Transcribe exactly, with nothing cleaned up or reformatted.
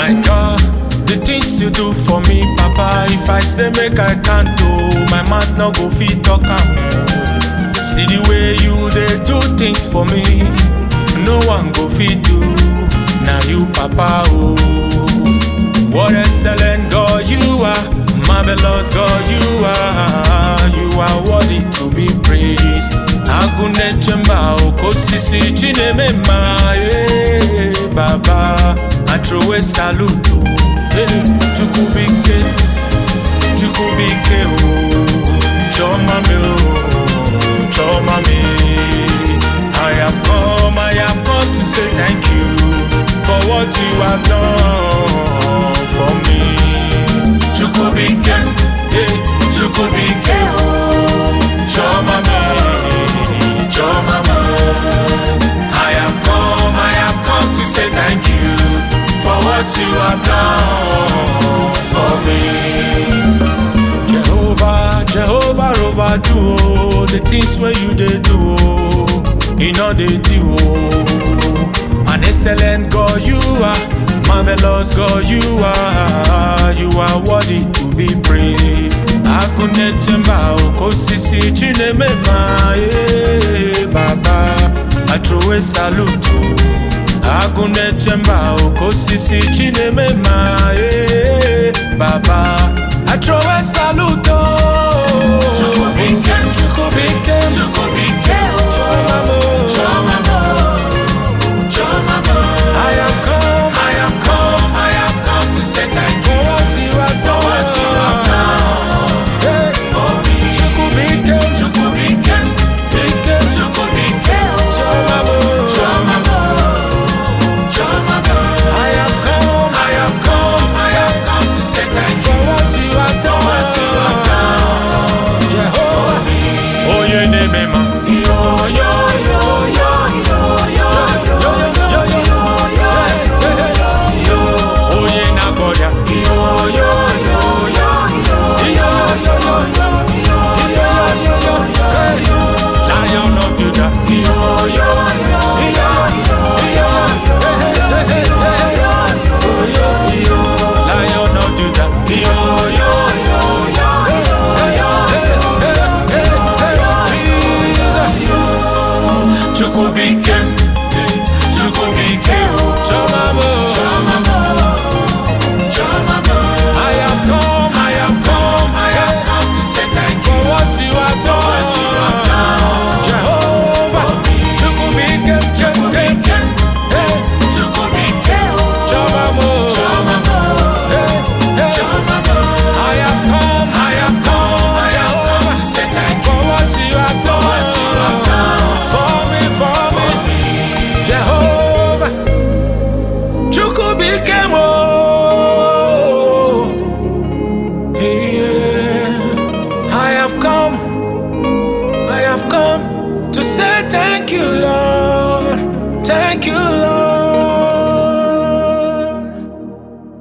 my God, the things you do for me, Papa. If I say make I can't do, my mouth no go fit talk am. See the way you dey do things for me, no one go fit do. Now you, Papa, oh, what excellent God you are, marvelous God you are. You are worthy to be praised. Agune chemba okosisi chinemema, eh, Baba. I throw a salute, eh, Chukubike, Chukubike, oh, Chomame, oh, Chomame. I have come, I have come to say thank you for what you have done for me. Chukubike, eh, Chukubike, oh, Chomame, Chomame. I have come, I have come to say thank you for what you have done for me. Jehovah, Jehovah overdo oh, the things where you did do, oh, you know they do. Oh. An excellent God you are, marvelous God you are. You are worthy to be praised. Akune temba okosisi chinemema, eh, Baba. I throw a salute. Agune chemba okosisi chinemema, eh, Baba. I throw a salute.